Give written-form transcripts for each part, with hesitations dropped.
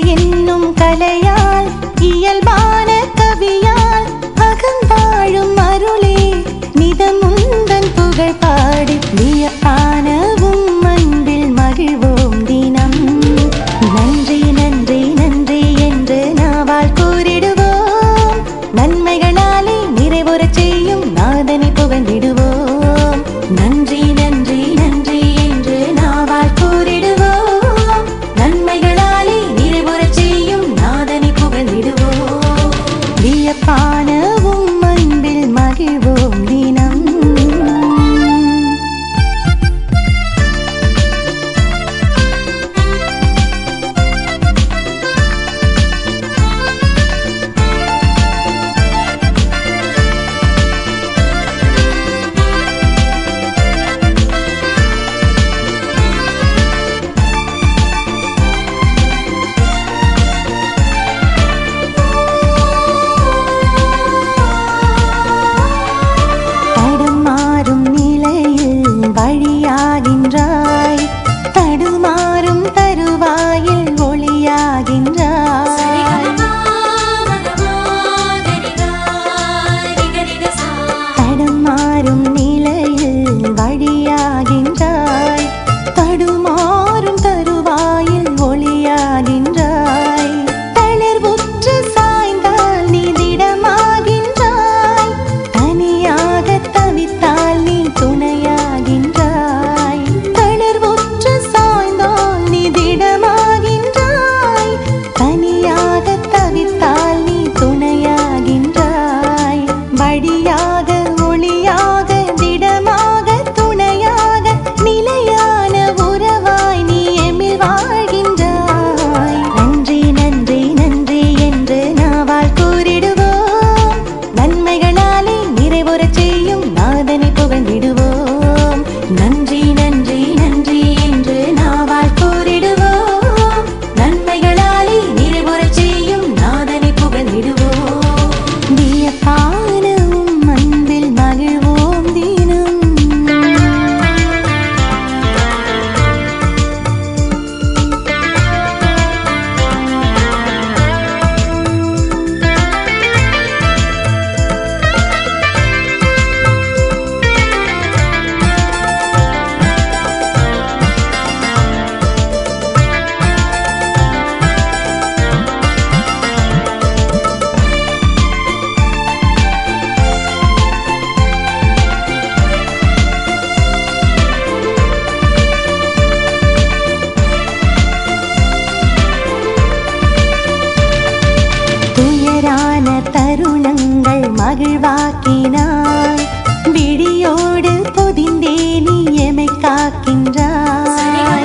என்னும் கலையால் இயல்பான கவியால் அகம்பாழும் அருளே நிதமுந்தன் புகழ் பாடி வியப்பானவும் அன்பில் மகிழ்வோம் தினம். நன்றி நன்றி நன்றி என்று நாவால் கூறிடுவோம். நன்மைகளாலே நிறைவுறச் செய்யும் நாதனை புகழ்ந்திடுவோம். நன்றி நன்றி நன்றி என்று நாவால் கூறிடுவோம். நன்மைகளாலே நிறைவுறச் செய்யும் நாதனை புகழ்ந்திடுவோம். வியப்பானவும் அன்பில் மகிழ்வோம் தினம். தடுமாறும் நிலையில் வழியாகின்றாய், தடுமாறும் தருவாயில் ஒளியாகின்றாய். தடுமாறும் நிலையில் வழியாகின்றாய், தடுமாறும் தருவாயில் ஒளியாகின்றாய். தளர்வுற்று சாய்ந்தால் நீ திடமாகின்றாய், தனியாக தவித்தால் நீ துணையாகின்றாய். தளர்வுற்று சாய்ந்தால் நீ திடமாகின்றாய், தனியாக தவித்தால் நீ துணையாகின்றாய். வழியாக ஒளியாக திடமாக துணையாக நிலையான உறவாய் நீ எம்மில் வாழ்கின்றாய். நன்றி நன்றி நன்றி என்று நாவால் கூறிடுவோம். நன்மைகளாலே நிறைவுறச் செய்யும் நாதனை புகழ்ந்திடுவோம். நன்றி நன்றி நன்றி என்று நாவால் கூறிடுவோம். நன்மைகளாலே நிறைவுறச் செய்யும் நாதனை புகழ்ந்திடுவோம். வியப்பானவும் அன்பில் மகிழ்வோம் தினம். துயரான தருணங்கள் மகிழ்வாக்கினாய், விழியோடு பொதிந்தே நீ எமை காக்கின்றாய்.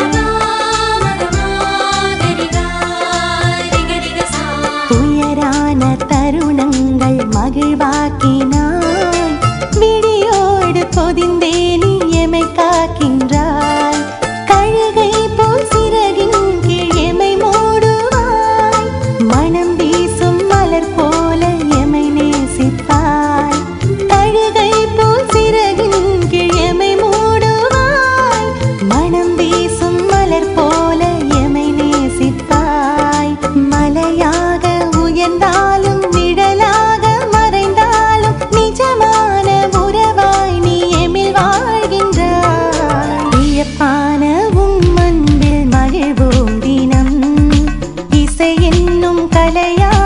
துயரான தருணங்கள் மகிழ்வாக்கினாய், விழியோடு பொதிந்தே நீ எமை காக்கின்றாய். கழுகை போல் சிறகின் கீழ் எமை மூடுவாய், மனம் வீசும் மலர் போல எமை நேசிப்பாய். கழுகை போல் சிறகின் கீழ் எமை மூடுவாய், மனம் வீசும் மலர் போல எமை நேசிப்பாய். மலையாக உயர்ந்தாலும் நிழலாக மறைந்தாலும் நிஜமான உறவாய் நீ எம்மில் வாழ்கின்றாய். வியப்பானவும் அன்பில் மகிழ்வோம் தினம். இசை என்னும் கலையா